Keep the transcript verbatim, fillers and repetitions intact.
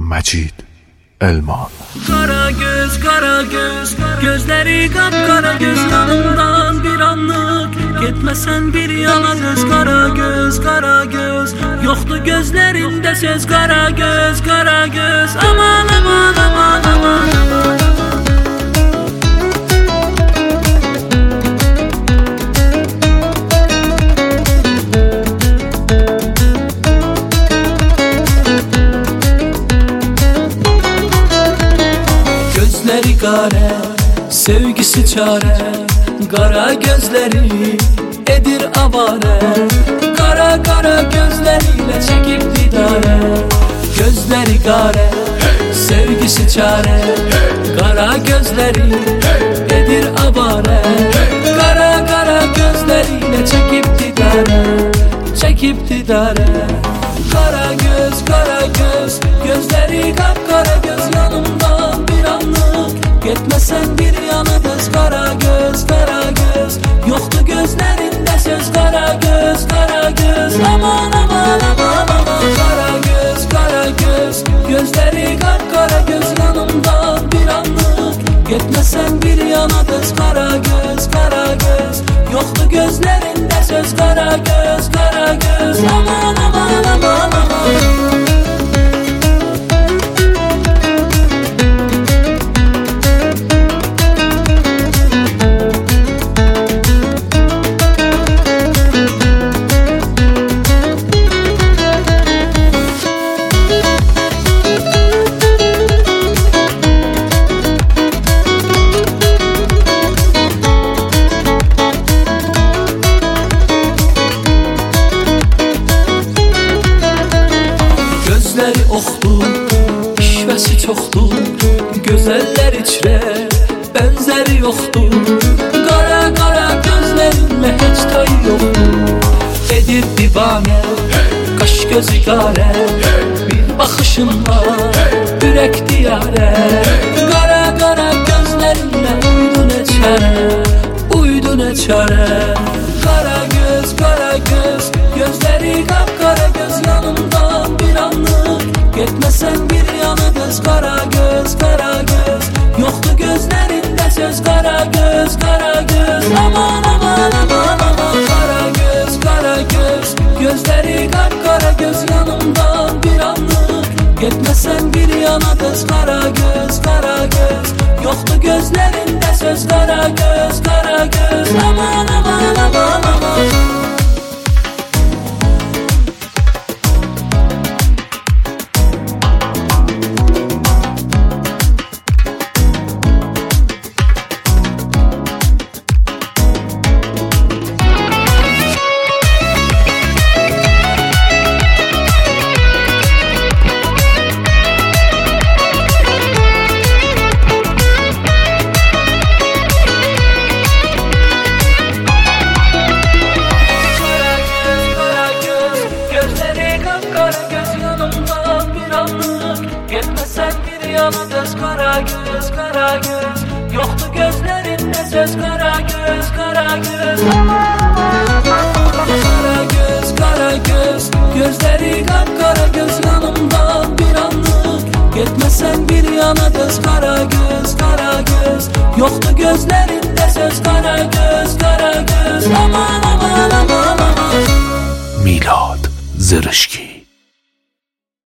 Məcid Elman. Kara göz, kara göz, gözleri kapkara göz, yanımdan bir anlık gitmesen bir yana göz. Kara göz, kara göz, yoktu gözlerinde söz. Kara göz, kara göz, aman aman aman aman aman. Gözleri kare, sevgisi çare, kara gözleri edir avare. Kara kara gözleriyle çekip didare. Gözleri kare, sevgisi çare, kara gözleri edir avare. Kara kara gözleriyle çekip didare, çekip didare. Kara göz, kara göz, gözleri kapkara göz, yanımdan bir anlık gitmesen bir yana göz. Kara göz, kara göz, yoktu gözlerinde söz. Kara göz, kara göz, aman aman aman aman. Kara göz, kara göz, gözleri kapkara göz, yanımdan bir anlık gitmesen bir yana göz. Kara göz, kara göz, yoktu gözlerinde söz. Kara göz, kara göz, aman aman aman aman. Gözleri oxdu, işvəsi çoxdu, gözəllər içrə bənzəri yoxdur. Qara qara gözlərinlə heç tayı yoxdur. Edir divanə, qaş gözü qarə, bir baxışınla ürək diyarə. Qara qara gözlərinlə uydun əçərə, uydun əçərə. Qara göz, qara göz, gözləri qapqara göz, yanımdan bir anlık gitmesen bir yana göz. Kara göz, kara göz, yoktu gözlerinde söz. Kara göz, kara göz, aman aman aman aman. Kara göz, kara göz, gözleri kapkara göz, yanımdan bir anlık gitmesen bir yana göz. Kara göz, kara göz, yoktu gözlerinde söz. Kara göz, kara göz, aman aman aman aman. Gitmesen bir yana göz. Kara göz, kara göz, yoktu gözlerinde söz. Kara göz, kara göz, kara göz, kara göz, gözleri kapkara göz, yanımdan bir anlık gitmesen bir yana göz. Kara göz, kara göz, yoktu gözlerinde söz. Kara göz, kara göz, aman aman aman aman. Milad Zırışki.